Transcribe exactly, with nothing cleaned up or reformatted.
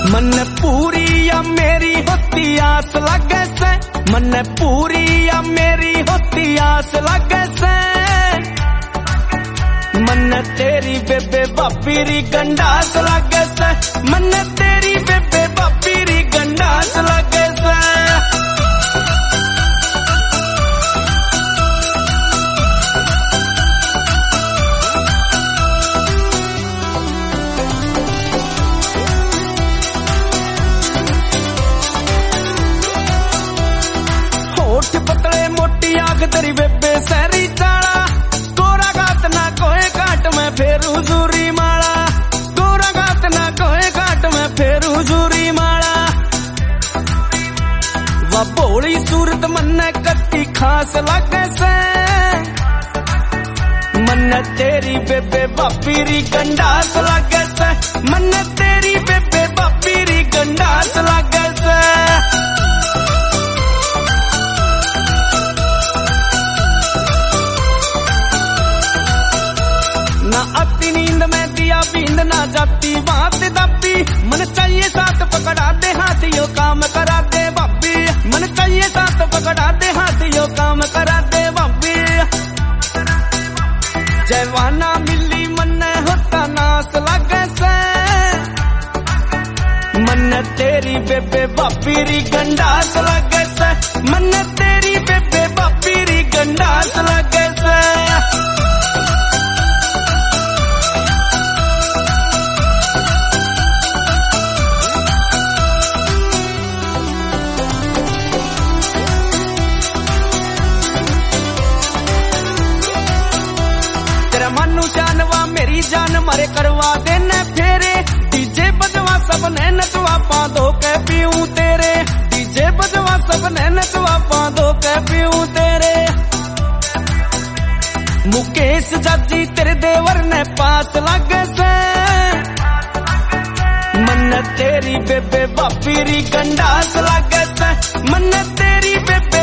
मन पूरी या मेरी होती आस लगे से, मन पूरी या मेरी होती आस लगे से। मन तेरी बेबे बापी री गंडास लगे से, मन तेरी बेबे बापी री गंडास लगे से। होठ पतले मोटी आग तेरी बेबे सहरी चाला, गोरा गात ना कोई काट में फेर हुजूरी माला, गोरा गात ना कोई काट में फेर हुजूरी माला। वह भोली सूरत मन कत्ती खास लगे से, मन तेरी बेबे बापी री गंडास लगे से, मन तेरी बेबे बापी री गंडास लगे से। ना अति नींद में दिया बींद ना जाती बात दबी, मन चाहिए साथ पकड़ा दे हाथियों काम करा दे बाबी, मन चाहिए साथ पकड़ा दे हाथियों काम करा दे बाबी। जवाना मिली मन होता नास लगे से, मन तेरी बेबे बापी री गंडास लगे से, मन तेरी बेबे बापी री गंडास लगे से। तेरा मानू जानवा मेरी जान मारे करवा देने फेरे, डीजे बजवा सब ने नचवा पादो के पीऊं तेरे, डीजे बजवा सब ने नचवा पादो के पीऊं तेरे। मुकेश जाजी तेरे देवर ने पास लगे से, मन तेरी बेबे बापी री गंडास लगे से, मन तेरी बेबे